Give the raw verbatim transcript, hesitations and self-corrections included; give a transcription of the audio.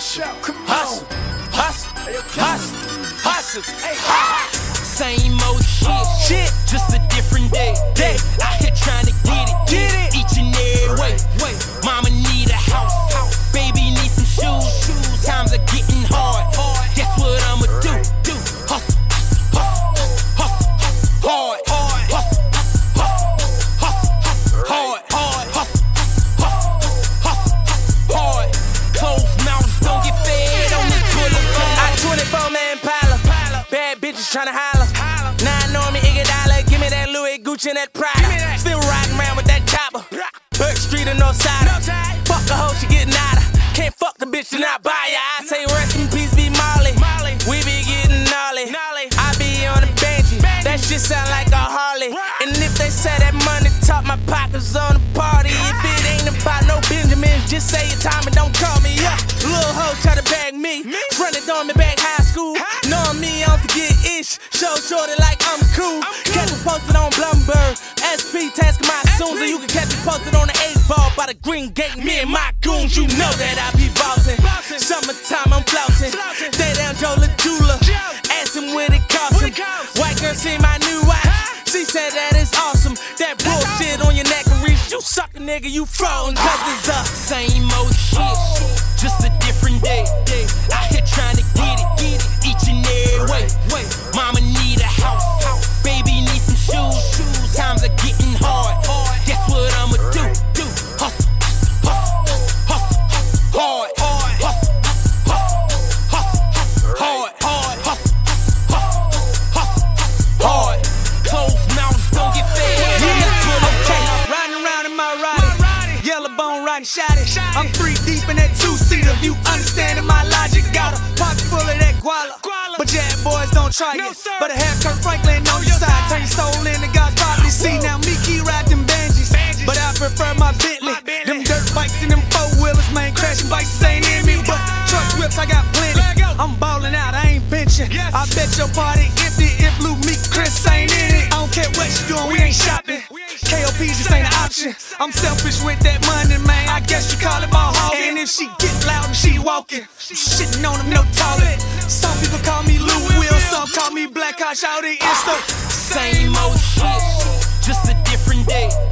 hustle, hustle, hustle, hustle, hustle, hustle. Same old shit, shit, just a different day. Day, out here trying to get it, get it, each and every way. Wait, mama need a house, house, baby need some shoes, shoes. Times are getting hard, hard. Guess what I'ma do? Do hustle, hustle, hustle, hustle, hard, hard, hustle, hustle, hustle, hard, hard, hustle, hustle, hustle, hard. Closed mouths don't get fed on this boulevard. I twenty-four man Impala, bad bitches tryna holler. Nine on me, Iguodala, give me that Louis, Gucci, and that Prada. Still riding around with that chopper. Burke Street or Northside. Fuck a hoe, she getting nada. Can't fuck the bitch and not buy ya. I say rest in peace, be Molly. We be getting gnarly. I be on the Benji. That shit sound like a Harley. And if they say that money talk, my pockets on the party. If it ain't about no Benjamins, just say your time and don't call me up. Little hoe try to bag me. Fronted on me back high school. Knowing me, I don't forget ish. Show shorty like I'm cool. Catch me posted on Blumberg. S P tasking my soon, so you can catch me posted on the eight ball by the Green Gate. Me and my goons, you know that I be bossing. Summertime, I'm flossing. Stay down, Joe LaJula. Ask him what it cost him. White girl see my new watch. She said that it's awesome. That bullshit on your neck and reach. You suck a nigga, you frozen. Cause it's the same old shit, just a different day. Out here trying to get it, get it, each and every way. Mama need a house, baby need some shoes. Times are getting hard. Guess what I'ma do? Do hustle, hustle, hustle, hustle, hard, hard, hustle, hustle, hustle, hard, hard, hustle, hustle, hustle, hard. Closed mouths don't get fed. Okay, riding around in my Roddy, yellow bone riding shotty. I'm three deep in that two-seater. You understanding my logic? Got a pocket full of that guala, but yeah, boys don't try it. But a hair Kirk Franklin on your side, turn your soul into God's property. See now me key ride them Benjis, but I prefer my Bentley. Them dirt bikes and them four wheelers, man, crashing bikes ain't in me. But trust whips I got plenty. I'm ballin' out, I ain't benching. I bet your party empty if Lou Meek Chris ain't in it. I don't care what you doing, we ain't shopping. K O P just ain't an option. I'm selfish with that money, man. I guess you call it ball hogging. And if she get loud and she walking, you shitting on them, no toilet. Some people call me Lou Will, some call me Black Hot Shouty. It's the same old shit, just a different day.